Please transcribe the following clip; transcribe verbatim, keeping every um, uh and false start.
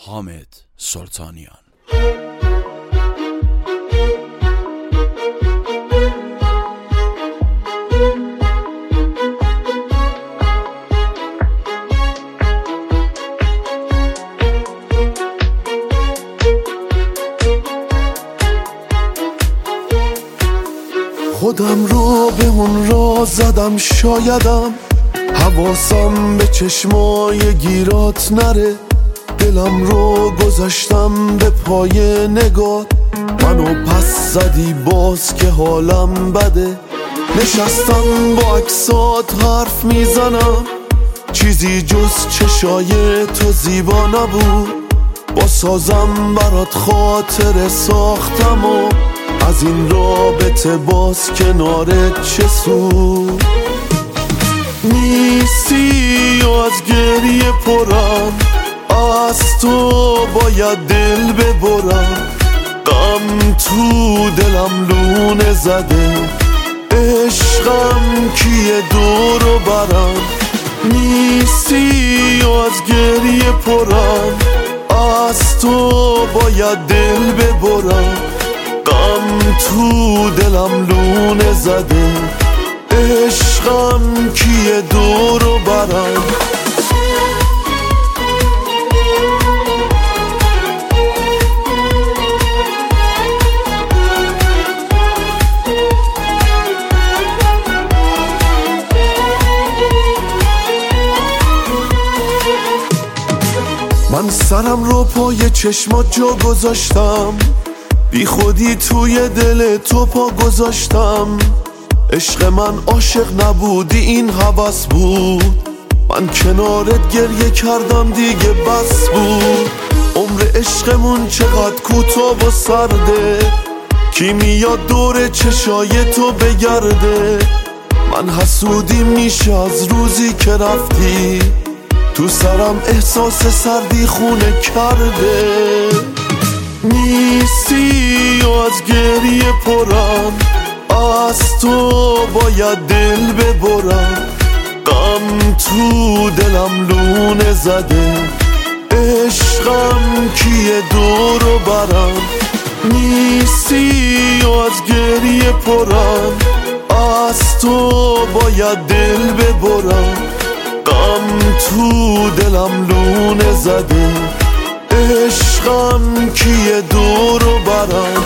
حامد سلطانیان. خودم رو به اون را زدم، شایدم حواسم به چشمای گیرات نره. دلم رو گذاشتم به پای نگات، منو پس زدی باز که حالم بده. نشستم با عکسات حرف میزنم، چیزی جز چشای تو زیبا نبود. با سازم برات خاطر ساختم و از این رابطه باز کنارت چه سود. نیستی و از گریه پرم، از تو باید دل ببرم. غم تو دلم لونه زده، عشقم کیه دورو برم. نیستی و از گریه پرم، از تو باید دل ببرم. غم تو دلم لونه زده، عشقم کیه دورو برم. من سرم رو پای چشمات جا گذاشتم، بی خودی توی دل تو پا گذاشتم. عشق من عاشق نبودی، این هوس بود. من کنارت گریه کردم دیگه بس بود. عمر عشقمون چقدر کوتاه و سرده، کی میاد دور چشای تو بگرده. من حسودی میشه از روزی که رفتی، تو سرم احساس سردی خونه کرده. نیستی و از گریه پرم، از تو باید دل ببرم. غم تو دلم لونه زده، عشقم کیه دورو برم. نیستی و از گریه پرم، از تو باید دل ببرم. غم تو دلم لونه زده، عشقم کیه دورو برم.